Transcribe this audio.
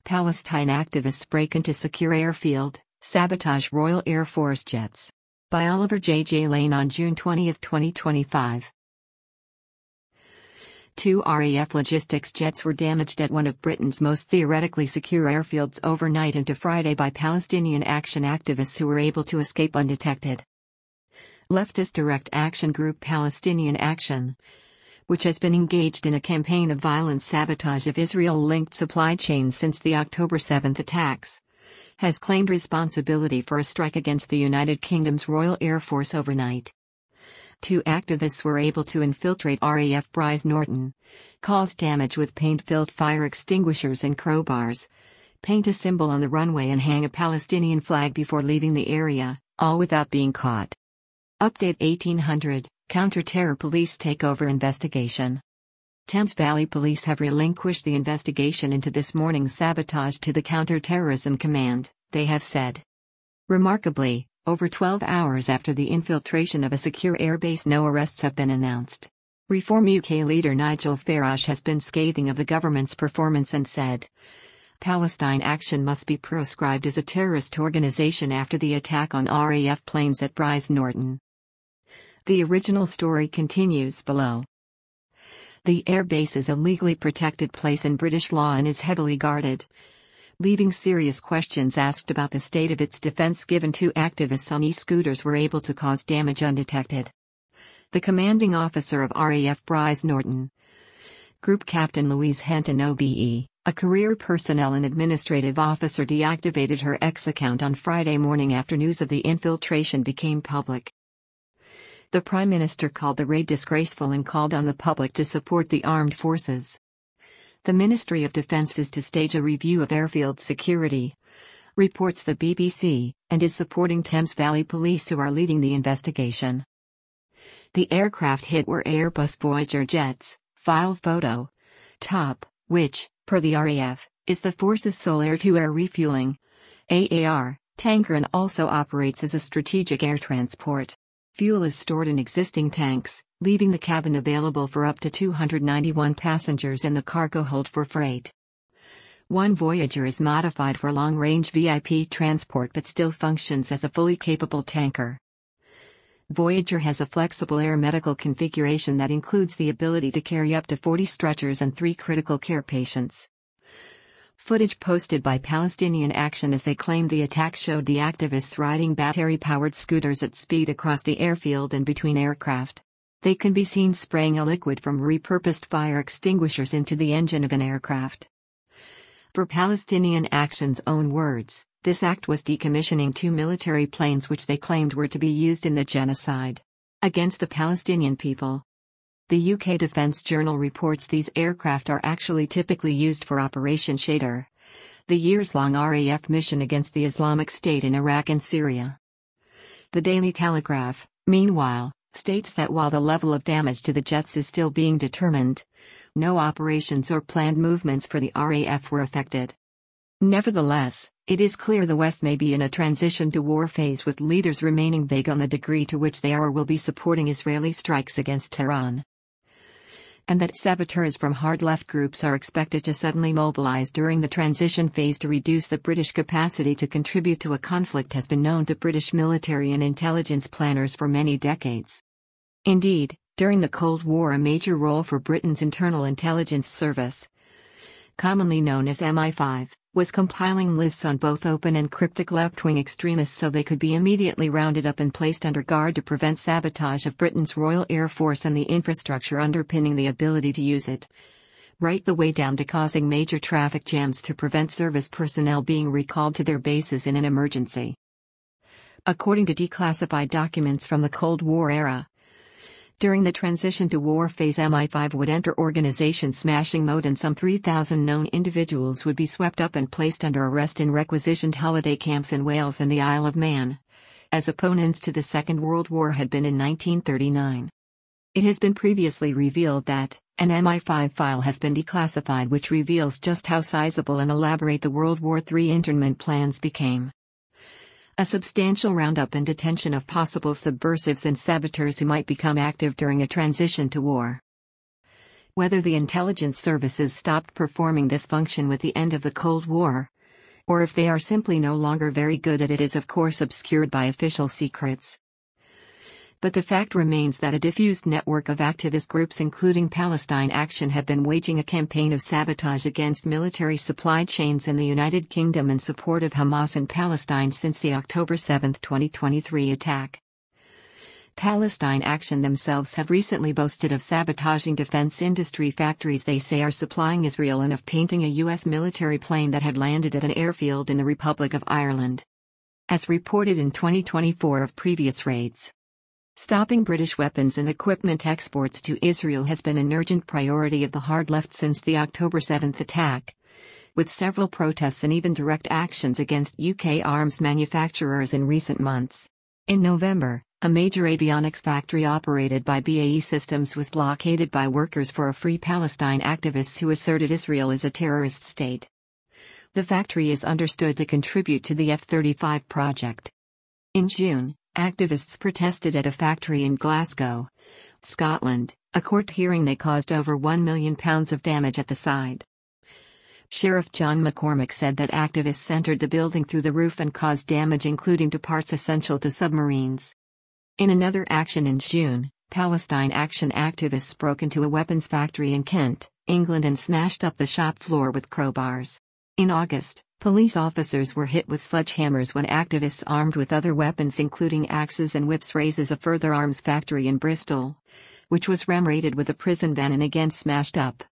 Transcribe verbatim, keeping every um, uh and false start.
Palestine activists break into secure airfield, sabotage Royal Air Force jets. By Oliver J. J. Lane on June twentieth, twenty twenty-five. Two R A F logistics jets were damaged at one of Britain's most theoretically secure airfields overnight into Friday by Palestinian action activists who were able to escape undetected. Leftist direct action group Palestinian Action, which has been engaged in a campaign of violent sabotage of Israel-linked supply chains since the October seventh attacks, has claimed responsibility for a strike against the United Kingdom's Royal Air Force overnight. Two activists were able to infiltrate R A F Brize Norton, cause damage with paint-filled fire extinguishers and crowbars, paint a symbol on the runway and hang a Palestinian flag before leaving the area, all without being caught. Update eighteen hundred, Counter-Terror Police Takeover Investigation. Thames Valley Police have relinquished the investigation into this morning's sabotage to the Counter-Terrorism Command, they have said. Remarkably, over twelve hours after the infiltration of a secure airbase, no arrests have been announced. Reform U K leader Nigel Farage has been scathing of the government's performance and said, Palestine Action must be proscribed as a terrorist organisation after the attack on R A F planes at Brize Norton. The original story continues below. The airbase is a legally protected place in British law and is heavily guarded, leaving serious questions asked about the state of its defence given two activists on e-scooters were able to cause damage undetected. The commanding officer of R A F Brize Norton, Group Captain Louise Henton O B E, a career personnel and administrative officer, deactivated her X account on Friday morning after news of the infiltration became public. The Prime Minister called the raid disgraceful and called on the public to support the armed forces. The Ministry of Defence is to stage a review of airfield security, reports the B B C, and is supporting Thames Valley Police who are leading the investigation. The aircraft hit were Airbus Voyager jets, file photo. Top, which, per the R A F, is the force's sole air-to-air refueling A A R tanker and also operates as a strategic air transport. Fuel is stored in existing tanks, leaving the cabin available for up to two hundred ninety-one passengers and the cargo hold for freight. One Voyager is modified for long-range V I P transport but still functions as a fully capable tanker. Voyager has a flexible air medical configuration that includes the ability to carry up to forty stretchers and three critical care patients. Footage posted by Palestinian Action as they claimed the attack showed the activists riding battery-powered scooters at speed across the airfield and between aircraft. They can be seen spraying a liquid from repurposed fire extinguishers into the engine of an aircraft. For Palestinian Action's own words, this act was decommissioning two military planes which they claimed were to be used in the genocide against the Palestinian people. The U K Defence Journal reports these aircraft are actually typically used for Operation Shader, the years-long R A F mission against the Islamic State in Iraq and Syria. The Daily Telegraph, meanwhile, states that while the level of damage to the jets is still being determined, no operations or planned movements for the R A F were affected. Nevertheless, it is clear the West may be in a transition to war phase, with leaders remaining vague on the degree to which they are or will be supporting Israeli strikes against Tehran, and that saboteurs from hard-left groups are expected to suddenly mobilize during the transition phase to reduce the British capacity to contribute to a conflict has been known to British military and intelligence planners for many decades. Indeed, during the Cold War a major role for Britain's Internal Intelligence Service, commonly known as M I five, was compiling lists on both open and cryptic left-wing extremists so they could be immediately rounded up and placed under guard to prevent sabotage of Britain's Royal Air Force and the infrastructure underpinning the ability to use it, right the way down to causing major traffic jams to prevent service personnel being recalled to their bases in an emergency. According to declassified documents from the Cold War era, during the transition to war phase M I five would enter organization smashing mode and some three thousand known individuals would be swept up and placed under arrest in requisitioned holiday camps in Wales and the Isle of Man, as opponents to the Second World War had been in nineteen thirty-nine. It has been previously revealed that an M I five file has been declassified which reveals just how sizable and elaborate the World War Three internment plans became. A substantial roundup and detention of possible subversives and saboteurs who might become active during a transition to war. Whether the intelligence services stopped performing this function with the end of the Cold War, or if they are simply no longer very good at it, is of course obscured by official secrets. But the fact remains that a diffused network of activist groups including Palestine Action have been waging a campaign of sabotage against military supply chains in the United Kingdom in support of Hamas in Palestine since the October seventh twenty twenty-three attack. Palestine Action themselves have recently boasted of sabotaging defense industry factories they say are supplying Israel and of painting a U S military plane that had landed at an airfield in the Republic of Ireland. As reported in twenty twenty-four of previous raids, stopping British weapons and equipment exports to Israel has been an urgent priority of the hard left since the October seventh attack, with several protests and even direct actions against U K arms manufacturers in recent months. In November, a major avionics factory operated by B A E Systems was blockaded by workers for a Free Palestine activists who asserted Israel is a terrorist state. The factory is understood to contribute to the F thirty-five project. In June, activists protested at a factory in Glasgow, Scotland, a court hearing they caused over one million pounds of damage at the site. Sheriff John McCormick said that activists entered the building through the roof and caused damage including to parts essential to submarines. In another action in June, Palestine Action activists broke into a weapons factory in Kent, England and smashed up the shop floor with crowbars. In August, police officers were hit with sledgehammers when activists armed with other weapons including axes and whips razed a further arms factory in Bristol, which was ram-raided with a prison van and again smashed up.